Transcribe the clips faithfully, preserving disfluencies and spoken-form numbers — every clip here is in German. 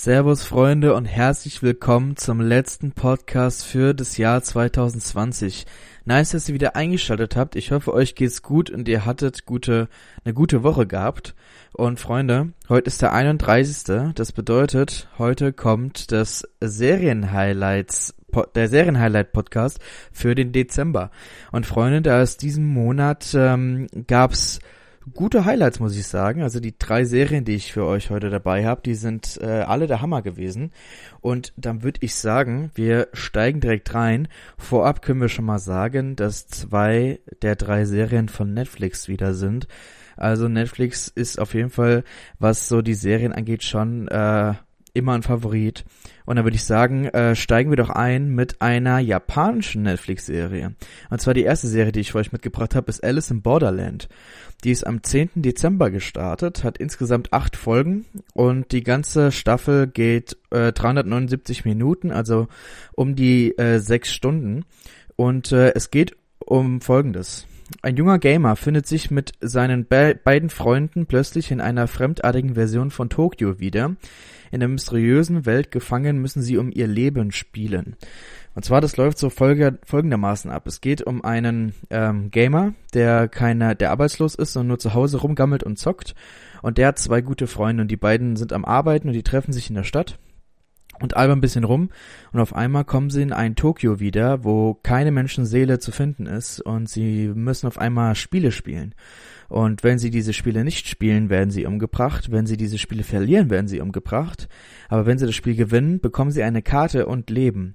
Servus Freunde und herzlich willkommen zum letzten Podcast für das Jahr zwanzig zwanzig. Nice, dass ihr wieder eingeschaltet habt. Ich hoffe, euch geht's gut und ihr hattet gute, eine gute Woche gehabt. Und Freunde, heute ist der einunddreißigste Das bedeutet, heute kommt das Serienhighlights, der Serienhighlight-Podcast für den Dezember. Und Freunde, da es diesen Monat ähm, gab's gute Highlights, muss ich sagen. Also die drei Serien, die ich für euch heute dabei habe, die sind äh, alle der Hammer gewesen. Und dann würde ich sagen, wir steigen direkt rein. Vorab können wir schon mal sagen, dass zwei der drei Serien von Netflix wieder sind. Also Netflix ist auf jeden Fall, was so die Serien angeht, schon äh, immer ein Favorit. Und dann würde ich sagen, äh, steigen wir doch ein mit einer japanischen Netflix-Serie. Und zwar die erste Serie, die ich für euch mitgebracht habe, ist Alice in Borderland. Die ist am zehnten Dezember gestartet, hat insgesamt acht Folgen und die ganze Staffel geht äh, dreihundertneunundsiebzig Minuten, also um die äh, sechs Stunden. Und äh, es geht um Folgendes. Ein junger Gamer findet sich mit seinen be- beiden Freunden plötzlich in einer fremdartigen Version von Tokio wieder. In der mysteriösen Welt gefangen müssen sie um ihr Leben spielen. Und zwar, das läuft so folge, folgendermaßen ab. Es geht um einen ähm, Gamer, der keine, der arbeitslos ist und nur zu Hause rumgammelt und zockt. Und der hat zwei gute Freunde und die beiden sind am Arbeiten und die treffen sich in der Stadt und albern ein bisschen rum. Und auf einmal kommen sie in ein Tokio wieder, wo keine Menschenseele zu finden ist und sie müssen auf einmal Spiele spielen. Und wenn sie diese Spiele nicht spielen, werden sie umgebracht. Wenn sie diese Spiele verlieren, werden sie umgebracht. Aber wenn sie das Spiel gewinnen, bekommen sie eine Karte und leben.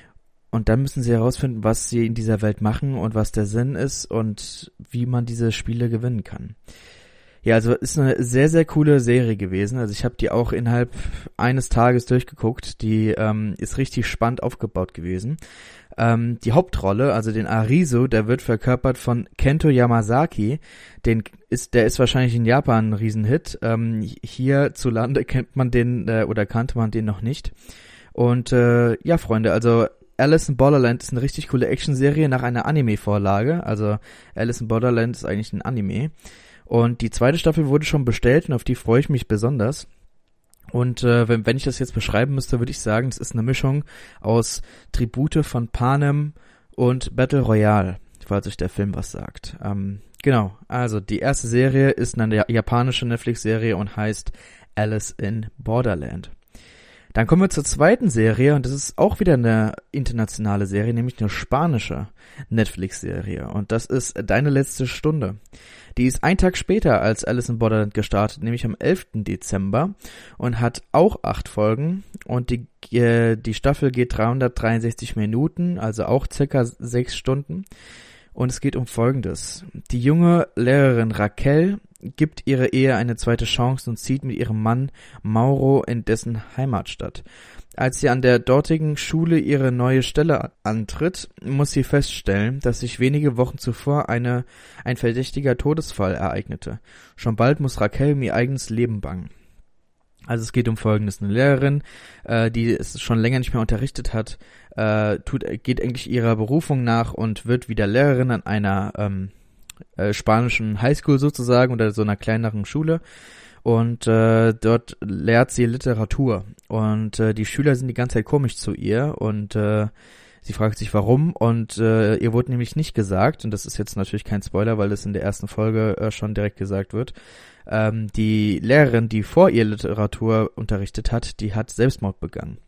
Und dann müssen sie herausfinden, was sie in dieser Welt machen und was der Sinn ist und wie man diese Spiele gewinnen kann. Ja, also ist eine sehr, sehr coole Serie gewesen. Also ich habe die auch innerhalb eines Tages durchgeguckt. Die ähm, ist richtig spannend aufgebaut gewesen. Ähm, die Hauptrolle, also den Arisu, der wird verkörpert von Kento Yamasaki. Den ist, der ist wahrscheinlich in Japan ein Riesenhit. Ähm, hierzulande kennt man den äh, oder kannte man den noch nicht. Und äh, ja, Freunde, also Alice in Borderland ist eine richtig coole Actionserie nach einer Anime-Vorlage. Also Alice in Borderland ist eigentlich ein Anime. Und die zweite Staffel wurde schon bestellt und auf die freue ich mich besonders. Und äh, wenn, wenn ich das jetzt beschreiben müsste, würde ich sagen, es ist eine Mischung aus Tribute von Panem und Battle Royale, falls euch der Film was sagt. Ähm, genau, also die erste Serie ist eine japanische Netflix-Serie und heißt Alice in Borderland. Dann kommen wir zur zweiten Serie und das ist auch wieder eine internationale Serie, nämlich eine spanische Netflix-Serie und das ist Deine letzte Stunde. Die ist einen Tag später als Alice in Borderland gestartet, nämlich am elften Dezember und hat auch acht Folgen und die, äh, die Staffel geht dreihundertdreiundsechzig Minuten, also auch circa sechs Stunden. Und es geht um Folgendes. Die junge Lehrerin Raquel gibt ihre Ehe eine zweite Chance und zieht mit ihrem Mann Mauro in dessen Heimatstadt. Als sie an der dortigen Schule ihre neue Stelle antritt, muss sie feststellen, dass sich wenige Wochen zuvor eine, ein verdächtiger Todesfall ereignete. Schon bald muss Raquel um ihr eigenes Leben bangen. Also es geht um Folgendes. Eine Lehrerin, äh, die es schon länger nicht mehr unterrichtet hat, äh, tut, geht eigentlich ihrer Berufung nach und wird wieder Lehrerin an einer ähm, äh, spanischen Highschool sozusagen oder so einer kleineren Schule. Und äh, dort lehrt sie Literatur. Und äh, die Schüler sind die ganze Zeit komisch zu ihr und äh, sie fragt sich warum und äh, ihr wurde nämlich nicht gesagt, und das ist jetzt natürlich kein Spoiler, weil das in der ersten Folge äh, schon direkt gesagt wird, ähm, die Lehrerin, die vor ihr Literatur unterrichtet hat, die hat Selbstmord begangen.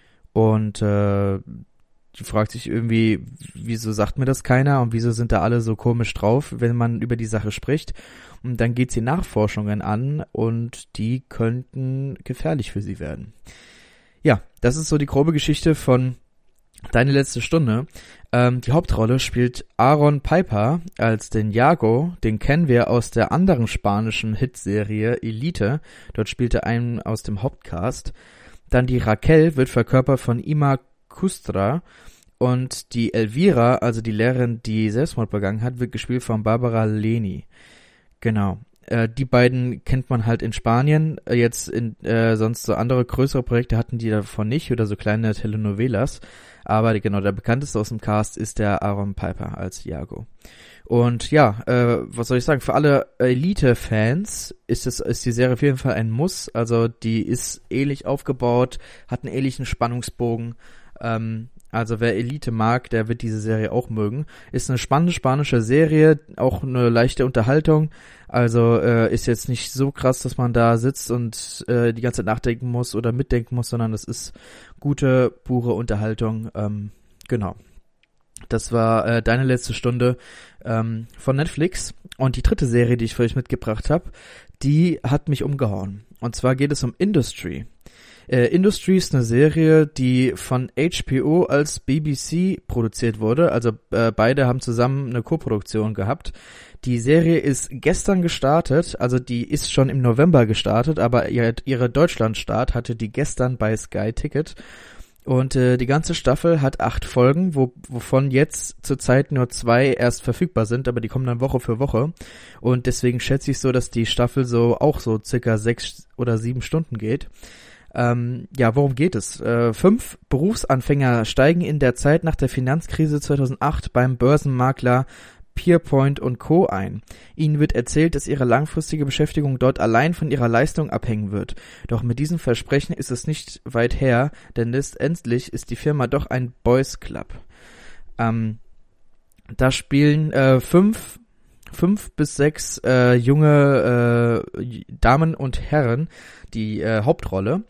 Und äh, die fragt sich irgendwie, wieso sagt mir das keiner und wieso sind da alle so komisch drauf, wenn man über die Sache spricht. Und dann geht sie Nachforschungen an und die könnten gefährlich für sie werden. Ja, das ist so die grobe Geschichte von Deine letzte Stunde. Ähm, die Hauptrolle spielt Aaron Piper als den Yago, den kennen wir aus der anderen spanischen Hitserie Elite. Dort spielt er einen aus dem Hauptcast. Dann die Raquel wird verkörpert von Ima Kustra und die Elvira, also die Lehrerin, die Selbstmord begangen hat, wird gespielt von Barbara Leni. Genau. Äh, die beiden kennt man halt in Spanien. Äh, jetzt in äh, sonst so andere größere Projekte hatten die davon nicht oder so kleine Telenovelas. Aber genau, der bekannteste aus dem Cast ist der Aaron Piper als Iago. Und ja, äh, was soll ich sagen, für alle Elite-Fans ist es ist die Serie auf jeden Fall ein Muss. Also die ist ähnlich aufgebaut, hat einen ähnlichen Spannungsbogen. Ähm, also wer Elite mag, der wird diese Serie auch mögen. Ist eine spannende spanische Serie, auch eine leichte Unterhaltung. Also äh, ist jetzt nicht so krass, dass man da sitzt und äh, die ganze Zeit nachdenken muss oder mitdenken muss, sondern es ist gute, pure Unterhaltung. Ähm, genau. Das war äh, deine letzte Stunde ähm, von Netflix. Und die dritte Serie, die ich für euch mitgebracht habe, die hat mich umgehauen. Und zwar geht es um Industry. Äh, Industry ist eine Serie, die von H B O als B B C produziert wurde. Also äh, beide haben zusammen eine Koproduktion gehabt. Die Serie ist gestern gestartet, also die ist schon im November gestartet, aber ihre, ihre Deutschlandstart hatte die gestern bei Sky Ticket. Und äh, die ganze Staffel hat acht Folgen, wo, wovon jetzt zurzeit nur zwei erst verfügbar sind, aber die kommen dann Woche für Woche. Und deswegen schätze ich so, dass die Staffel so auch so circa sechs oder sieben Stunden geht. Ähm, ja, worum geht es? Äh, fünf Berufsanfänger steigen in der Zeit nach der Finanzkrise zweitausendacht beim Börsenmakler Pierpoint und Co. ein. Ihnen wird erzählt, dass ihre langfristige Beschäftigung dort allein von ihrer Leistung abhängen wird. Doch mit diesem Versprechen ist es nicht weit her, denn letztendlich ist die Firma doch ein Boys Club. Ähm, da spielen äh, fünf, fünf bis sechs äh, junge äh, Damen und Herren die äh, Hauptrolle.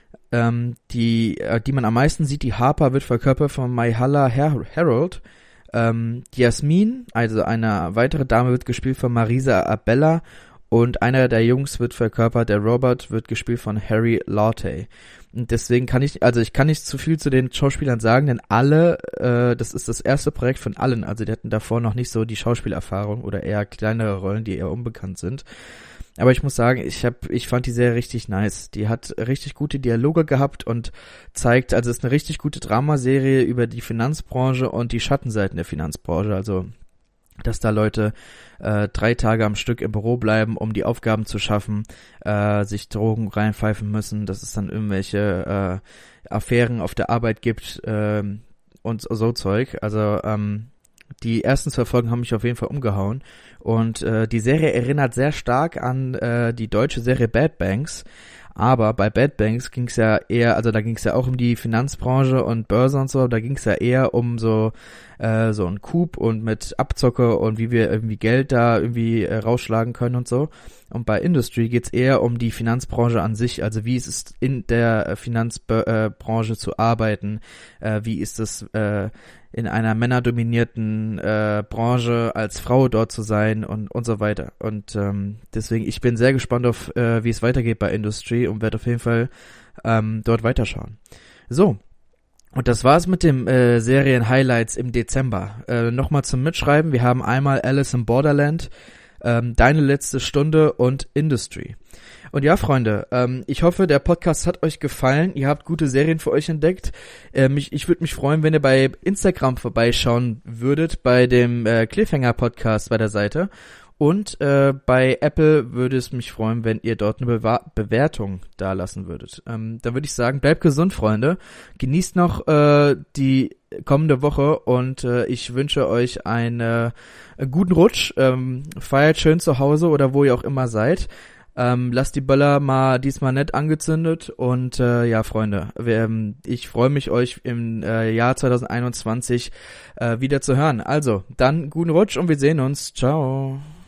Ähm, die, äh, die man am meisten sieht, die Harper wird verkörpert von Myhalla Her- Harold. Ähm, die Jasmin, also eine weitere Dame, wird gespielt von Marisa Abella und einer der Jungs wird verkörpert, der Robert, wird gespielt von Harry Laute. Und deswegen kann ich, also ich kann nicht zu viel zu den Schauspielern sagen, denn alle, äh, das ist das erste Projekt von allen, also die hatten davor noch nicht so die Schauspielerfahrung oder eher kleinere Rollen, die eher unbekannt sind. Aber ich muss sagen, ich hab, ich fand die Serie richtig nice. Die hat richtig gute Dialoge gehabt und zeigt, also es ist eine richtig gute Dramaserie über die Finanzbranche und die Schattenseiten der Finanzbranche. Also, dass da Leute äh, drei Tage am Stück im Büro bleiben, um die Aufgaben zu schaffen, äh, sich Drogen reinpfeifen müssen, dass es dann irgendwelche äh, Affären auf der Arbeit gibt äh, und so Zeug. Also, ähm, die ersten zwei Folgen haben mich auf jeden Fall umgehauen und äh, die Serie erinnert sehr stark an äh, die deutsche Serie Bad Banks, aber bei Bad Banks ging es ja eher, also da ging es ja auch um die Finanzbranche und Börse und so, da ging es ja eher um so äh, so ein Coup und mit Abzocke und wie wir irgendwie Geld da irgendwie äh, rausschlagen können und so. Und bei Industry geht's eher um die Finanzbranche an sich, also wie ist es in der Finanzbranche äh, zu arbeiten, äh, wie ist es äh, in einer männerdominierten äh, Branche als Frau dort zu sein und und so weiter. Und ähm, deswegen, ich bin sehr gespannt auf, äh, wie es weitergeht bei Industry und werde auf jeden Fall ähm, dort weiterschauen. So, und das war's mit dem äh, Serien-Highlights im Dezember. Äh, Nochmal zum Mitschreiben, wir haben einmal Alice in Borderland, ähm, Deine letzte Stunde und Industry. Und ja, Freunde, ähm, ich hoffe, der Podcast hat euch gefallen. Ihr habt gute Serien für euch entdeckt. Ähm, ich ich würde mich freuen, wenn ihr bei Instagram vorbeischauen würdet, bei dem äh, Cliffhanger-Podcast bei der Seite. Und äh, bei Apple würde es mich freuen, wenn ihr dort eine Bewa- Bewertung dalassen würdet. Ähm, dann würde ich sagen, bleibt gesund, Freunde. Genießt noch äh, die kommende Woche und äh, ich wünsche euch einen, äh, einen guten Rutsch. Ähm, feiert schön zu Hause oder wo ihr auch immer seid. Ähm, lasst die Böller mal diesmal nett angezündet und äh, ja, Freunde, wir, ähm, ich freue mich, euch im äh, Jahr zwanzig einundzwanzig äh, wieder zu hören. Also, dann guten Rutsch und wir sehen uns. Ciao.